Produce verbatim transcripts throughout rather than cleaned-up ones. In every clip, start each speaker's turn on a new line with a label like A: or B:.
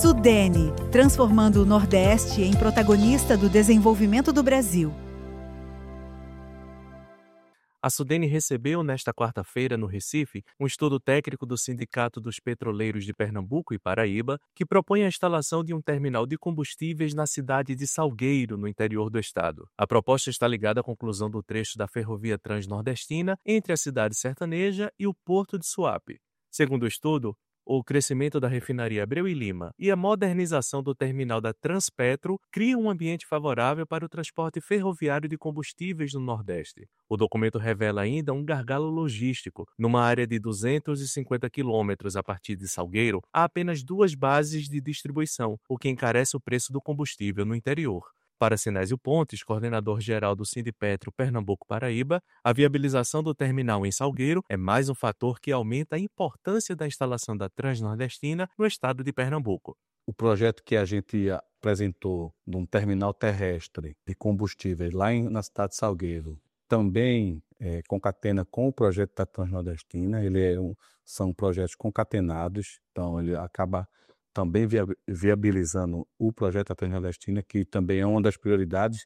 A: Sudene, transformando o Nordeste em protagonista do desenvolvimento do Brasil.
B: A Sudene recebeu, nesta quarta-feira, no Recife, um estudo técnico do Sindicato dos Petroleiros de Pernambuco e Paraíba, que propõe a instalação de um terminal de combustíveis na cidade de Salgueiro, no interior do estado. A proposta está ligada à conclusão do trecho da ferrovia transnordestina entre a cidade sertaneja e o porto de Suape. Segundo o estudo, o crescimento da refinaria Abreu e Lima e a modernização do terminal da Transpetro criam um ambiente favorável para o transporte ferroviário de combustíveis no Nordeste. O documento revela ainda um gargalo logístico. Numa área de duzentos e cinquenta quilômetros a partir de Salgueiro, há apenas duas bases de distribuição, o que encarece o preço do combustível no interior. Para Sinésio Pontes, coordenador-geral do Sindipetro Pernambuco-Paraíba, a viabilização do terminal em Salgueiro é mais um fator que aumenta a importância da instalação da Transnordestina no estado de Pernambuco.
C: O projeto que a gente apresentou de um terminal terrestre de combustíveis lá em, na cidade de Salgueiro também é, concatena com o projeto da Transnordestina. Ele é um, são projetos concatenados, então ele acaba também viabilizando o projeto da Transnordestina, que também é uma das prioridades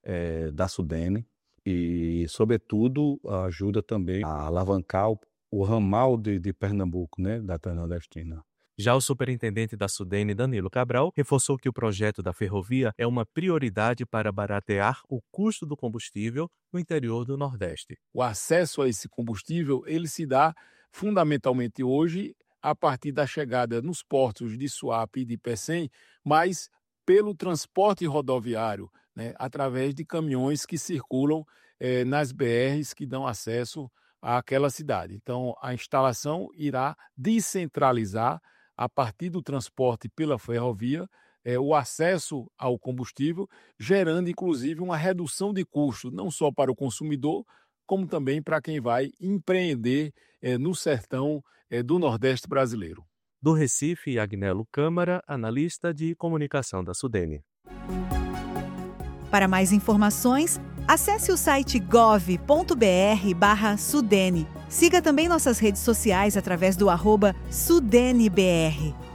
C: é, da Sudene e, sobretudo, ajuda também a alavancar o, o ramal de, de Pernambuco, né, da Transnordestina.
B: Já o superintendente da Sudene, Danilo Cabral, reforçou que o projeto da ferrovia é uma prioridade para baratear o custo do combustível no interior do Nordeste.
D: O acesso a esse combustível ele se dá fundamentalmente hoje a partir da chegada nos portos de Suape e de Pecém, mas pelo transporte rodoviário, né, através de caminhões que circulam eh, nas B Rs que dão acesso àquela cidade. Então, a instalação irá descentralizar, a partir do transporte pela ferrovia, eh, o acesso ao combustível, gerando, inclusive, uma redução de custo, não só para o consumidor, como também para quem vai empreender eh, no sertão eh, do Nordeste brasileiro.
B: Do Recife, Agnello Câmara, analista de comunicação da Sudene.
A: Para mais informações, acesse o site gov ponto br barra Sudene. Siga também nossas redes sociais através do arroba SudeneBR.